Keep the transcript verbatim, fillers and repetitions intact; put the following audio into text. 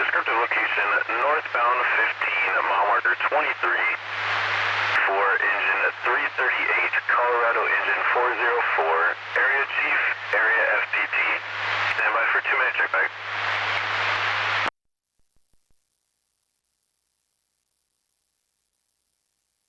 descriptive location, northbound fifteen, mile marker twenty-three, for engine three thirty-eight, Colorado engine four oh four, area chief, area F T T. Stand by for two minute check back.